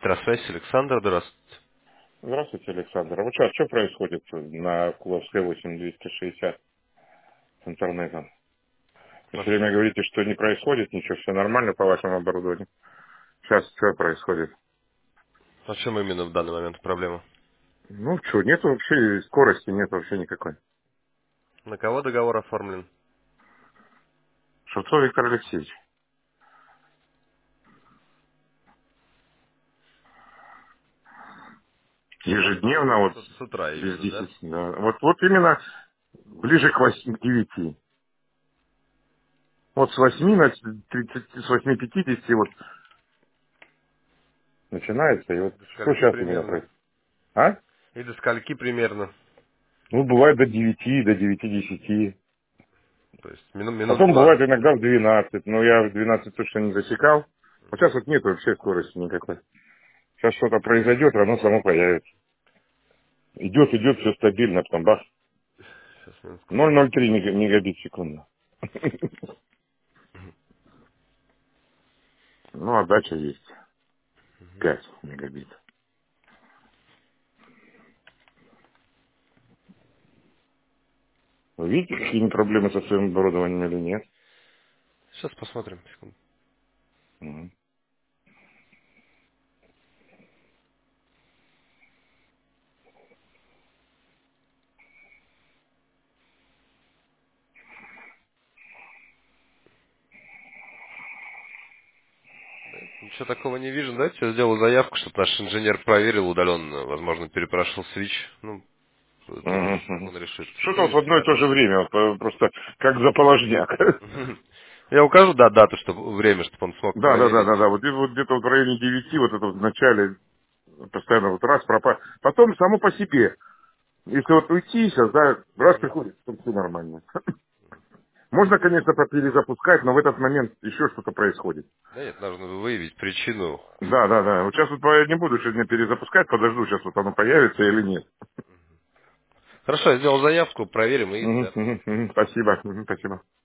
Электросвязь, Александр, здравствуйте. Здравствуйте, Александр. А вот сейчас что происходит на Куловской 8260 с интернетом? Вы все время говорите, что не происходит ничего, все нормально по вашему оборудованию. Сейчас что происходит? А в чем именно в данный момент проблема? Ну что, нет вообще скорости, нет вообще никакой. На кого договор оформлен? Шевцов Виктор Алексеевич. Ежедневно, вот С утра без именно, да? 10, да. Вот именно ближе к 8, к 9. Вот с 8 на 30, с 8:50 вот начинается, и вот До что скольки сейчас у меня примерно? происходит? А? И до скольки примерно? Ну, бывает до 9, до 9:10. То есть минут Потом бывает 20, да? иногда в 12, но я в 12 точно не засекал. Вот сейчас вот нет вообще скорости никакой. Сейчас что-то произойдет, и оно само появится. Идет, все стабильно, потом бах. Сейчас, минутку. 0,03 мегабит в секунду. Ну, отдача есть. 5 мегабит. Вы видите, какие проблемы со своим оборудованием или нет? Сейчас посмотрим. Секунду. Мгм. Да, ничего такого не вижу. Давайте я сделаю заявку, чтобы наш инженер проверил удаленно. Возможно, перепрошел свич. Ну, думаю, Мгм, мгм. он решит. Что-то вот в Выведите, одно и то же пожалуйста. время, вот, просто как заположняк. Я укажу, да, дату, чтобы время, чтобы он смог Да, да, да, проверить. да, да. Вот где-то вот в районе 9, вот это вот в начале постоянно вот раз пропал. Потом само по себе. Если вот уйти сейчас, да, раз Мгм. приходит, то все нормально. Можно, конечно, перезапускать, но в этот момент еще что-то происходит. Да нет, нужно выявить причину. Да, да, да. Вот сейчас вот я не буду сегодня перезапускать, подожду, сейчас вот оно появится или нет. Хорошо, я сделал заявку, проверим и Мгм, свяжемся. мгм, мгм. Спасибо, мгм, спасибо.